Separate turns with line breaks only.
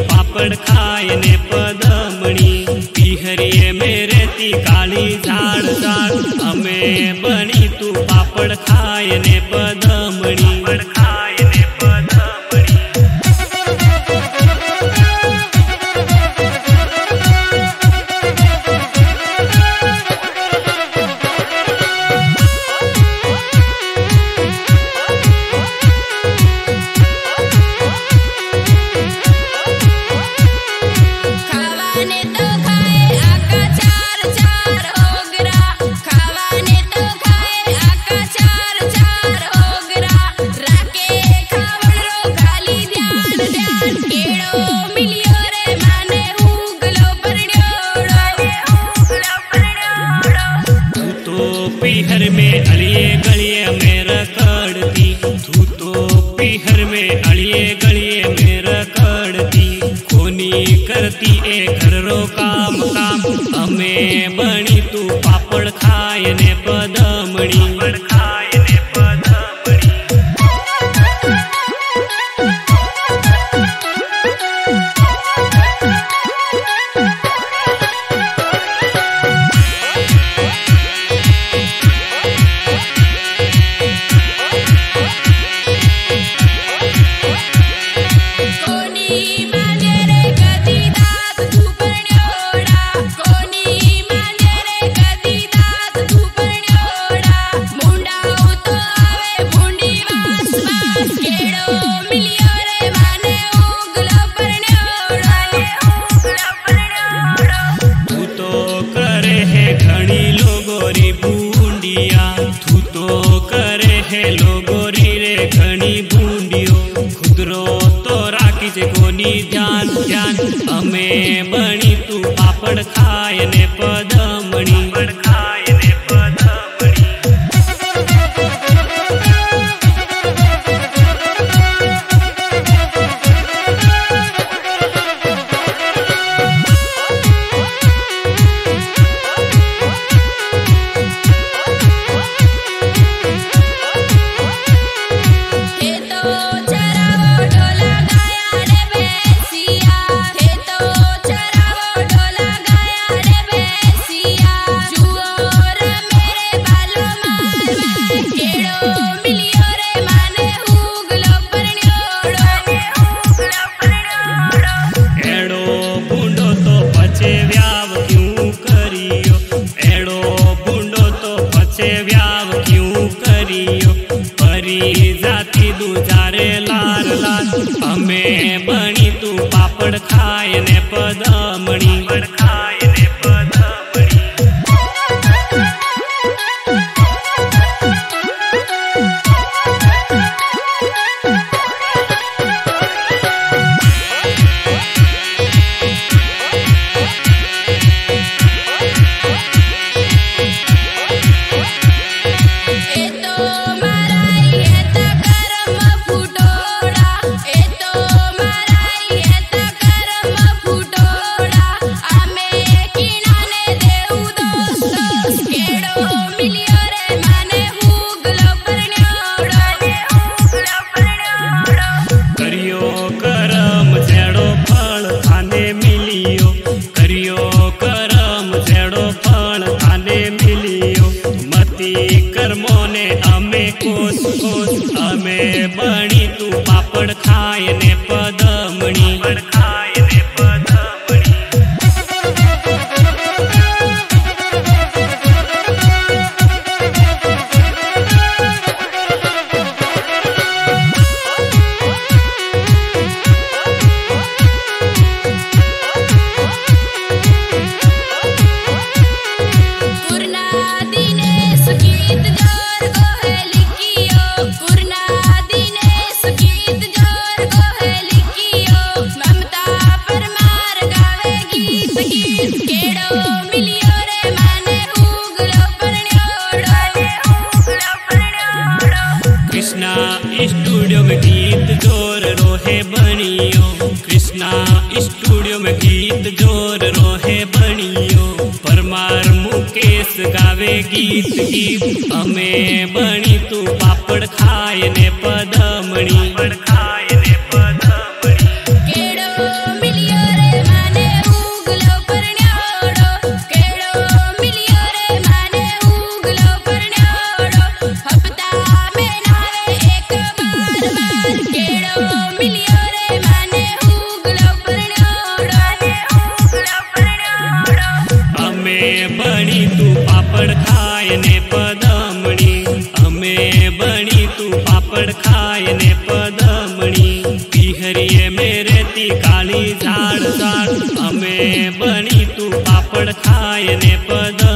पापड़ खाए ने पदमणी। पिहरिए में रहती काली झाड़ झाड़ हमें बनी तू पापड़ खाए ने पदमणी। पीहर में अड़िए गलिए में रखड़ती तू तो पीहर में अड़िए गलिए में रखड़ती। कोनी करती ए घर रो काम काम हमें बनी तू पापड़ खाए ने पदमणी। घनी लोगोरी बूंदिया तू तो करे है लोगोरी रे घनी बूंदियो। खुदरो तो राखी जे कोनी ध्यान ध्यान हमें बनी तू पापड़ खाए ने पदमणी। व्याव क्यों करियो परी जाती दूजारे लाल लाल हमें बनी तू पापड़ खाए ने पदमणी। कर्मों ने हमें कोस कोस हमें बनी तू पापड़ खाए ने पदमणी। कृष्णा स्टूडियो में गीत जोर रोहे बनियो। कृष्णा स्टूडियो में गीत जोर रोहे बनियो। परमार मुकेश गावे गीत गीत हमें बनी तू पापड़ खाए ने पदमणी। पापड़ खाय ने पदमणी अमे बनी तू पापड़ खाय ने पदमणी पिहरिये में रहती काली झाड़ झाड़ अमे बनी तू पापड़ खाय ने पदमणी।